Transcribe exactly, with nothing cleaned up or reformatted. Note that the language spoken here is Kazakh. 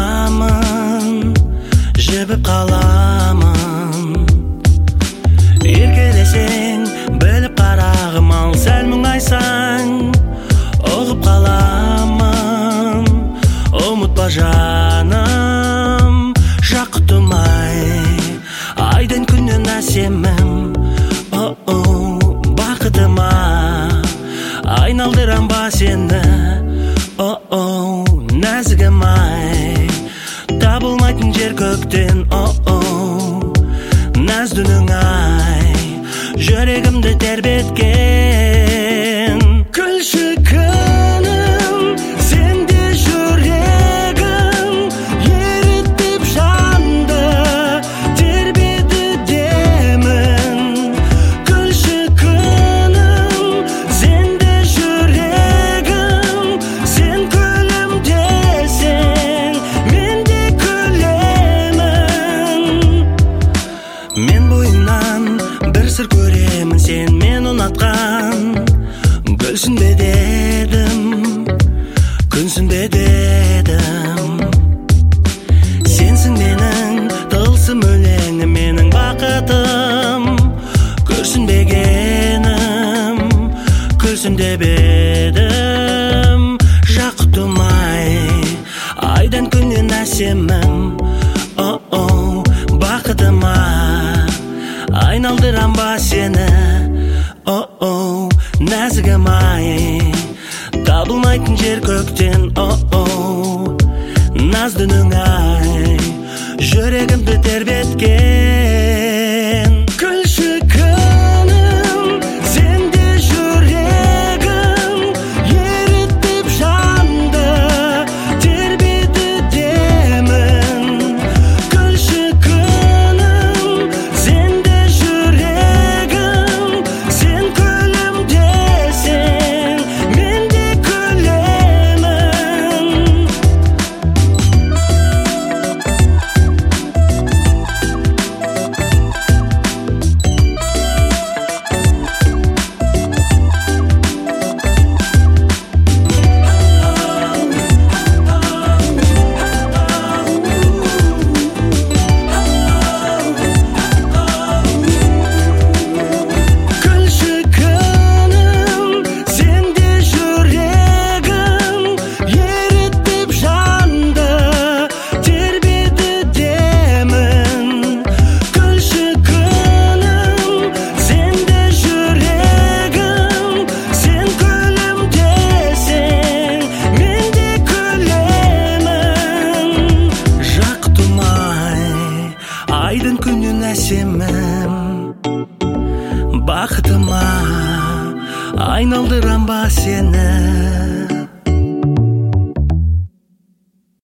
қаламын, жібіп қаламын. Еркелесең, біліп қарағым, ал сәл мұңайсаң, ұғып қаламын. Ұмытпа жаным, жақұтымай, айдың күннен әсемім. О-о, бақытыма айналдырам ба сені. О-о, нәзігім ай, табылмайтын жер көктен. О-о, нәздінің ай, жүрегімді тербеткен. Күлші күнім, сенде жүрегім, ерітіп жанды тербеді демін. Күлші күнім, сенде жүрегім, сен күлімдесең, мен де күлемін. Мен бойыңнан бір сыр көремін, сен мен ұнатқан. Гүлсін бе дедім, күнсін бе дедім. Сенсің менің тылсым өлеңім, менің бақытым. Күрсінбегенім, күлсін деп едім. Жақұтым-ай, айдан күннен әсемім. О-о, бақытыма айналдырам ба сені. О-о, нәзігім-ай, табылмайтын жер көктен. О-о, наздының ай, жүрегімді тербеткен. Күлші күнім, сенде жүрегім, ерітіп жанды тербеді демін. Күлші күнім, сенде жүрегім, сен күлімдесең, мен де күлемін. Күлші күнім, сенде жүрегім, ерітіп жанды тербеді демін. Күлші күнім, сенде жүрегім, сен күлімдесең, мен де күлемін. Жақұтым-ай, айдың күннен әсемім. Бақытыма айналдырам ба сені.